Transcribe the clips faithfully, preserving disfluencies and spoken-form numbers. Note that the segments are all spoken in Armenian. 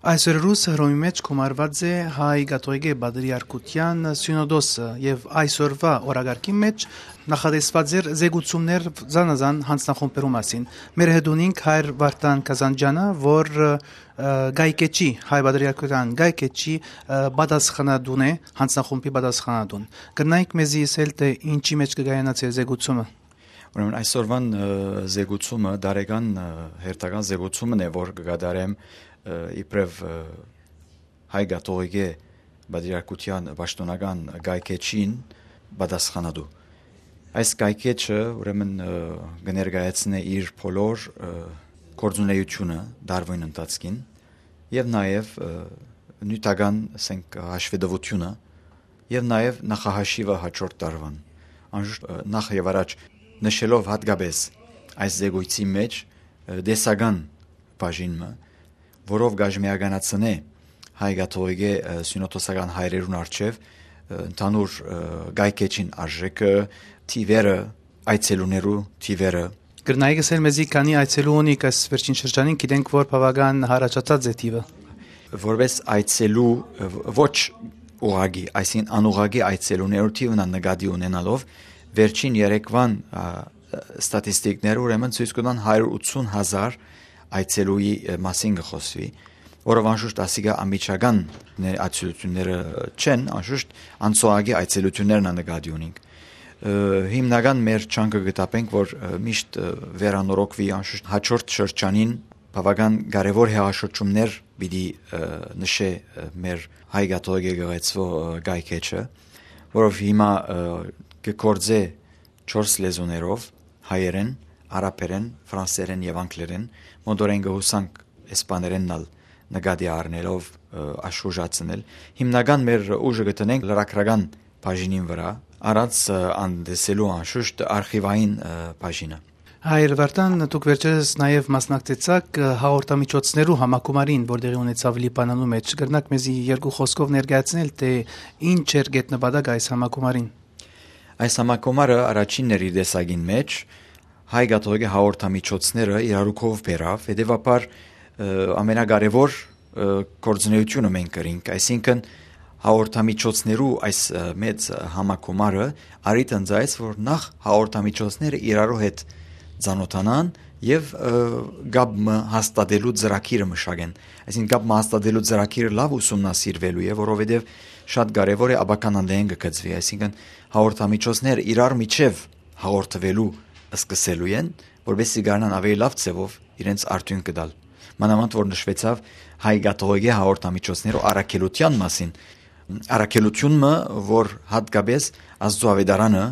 Այսօր ռուս հռոմի մեջ կոմարված է հայ կաթողիկե բադրիարքության սյունոդոսը եւ այսօրվա օրագարկի մեջ նախադեсված էր զեկուցումներ զանազան հանձնախումբերու մասին։ Մեր հետ ունենք հայր Վարդան Կազանջյանը, որ գայկեչի հայ բադրիարքության գայկեչի պատասխանատուն է, հանձնախումբի պատասխանատուն։ Գնայք մեզի ասել թե ինչի մեջ կգայանաց է զեկուցումը։ Ուրեմն այսօրվան զեկուցումը դարեգան հերթական զեկուցումն է, որ կգադարեմ իբրև հայ կաթողիկե բադրիարքության պաշտոնական գայքեչին պատասխանատու։ Այս գայքեչը ուրեմն կներկայացնե իր բոլոր գործունեությունը դարվին ընթացքին եւ նաեւ նյութական ասենք հաշվետվությունը եւ նաեւ նախահաշիվը հաջորդ տարվան։ Անշուշտ նախ եւ առաջ նշելով հատկապես այս զեկույցի մեջ դեսական բաժինը, որով գաժմիականացնե հայ կաթողիկե սյունոդոսական հայրերուն արչև ընդհանուր գայքեչին արժեքը, թիվերը, այցելուներու թիվերը։ Գրնայք ասել մեզի քանի այցելու ունիք այս վերջին շրջանին, գիտենք որ բավական հարաճած է թիվը։ Որպես այցելու ոչ ուղագի, այսինքն անուղագի այցելուներու թիվն նկատի ունենալով վերջին երեկվան ստատիստիկները ուրեմն ցույց կտան հարյուր ութսուն հազար այցելուի մասին կխոսվի, որով անշուշտ ասիգա ամիջական այցելությունները չեն, անշուշտ անցողագի այցելություններն նկատի ունենք։ Հիմնական մեր չանկը գտապենք, որ միշտ վերանորոգվի անշուշտ հաջորդ շրջանին բավական կարևոր հեղաշրջումներ պիտի նշե մեր հայ կաթողիկե գեղեցվո գայքեչը, որով հիմա կգործե չորս լեզուներով՝ հայերեն, արաբերեն, ֆրանսերեն եւ անգլերեն, մոդորեն գհուսանք իսպաներեննալ նկատի առնելով աշխուժացնել։ Հիմնական մեր ուժը գտնենք լրագրական բաժինին վրա, առանց անդեսելու անշուշտ արխիվային բաժինը։ Հայր Վարդան, դուք վերջերս նաև մասնակցեցաք հաղորդամիջոցներու համակումարին, որտեղի ունեցավ Լիբանանու մեջ։ Կրնակ մեզի երկու խոսքով ներկայացնել, թե ինչ էր գետնպատակ այս համակումարին։ Այս համակումարը առաջինն էր իր տեսակին մեջ, հայ կաթողիկե հաղորդամիջոցները իրարուքով բերավ, հետևաբար ամենակարևոր գործունեությունը մենք կրինք, այսինքն հաղորդամիջոցներու այս մեծ համակումարը արիտ ընձայց, որ նախ հաղորդամիջոցները իրարու հետ ծանոթանան եւ գաբը հաստատելու ծրագիրը մշակեն։ Այսինքն գաբը հաստատելու ծրագիրը լավ ուսումնասիրվելու է, որովհետեւ շատ կարեւոր է աբականանդեն գծվի, այսինքն հաղորդամիջոցները իրար միջև հաղորդվելու սկսելու են, որովհետեւ գարնան ավելի լավ ձևով իրենց արդյունք կտալ։ Մանավանդ որ նշվեցավ հայ կաթողիկե հաղորդամիջոցներու առաքելության մասին, առաքելությունը, որ հատկապես Աստծոավետարանը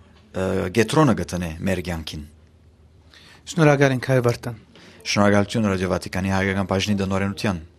գետրոնը գտնե մեր կյանքին։ Շնորհակալ ենք հայր Վարդան։ Շնորհակալություն ռադիո Վատիկանի հայկական բաժնի տնօրենության։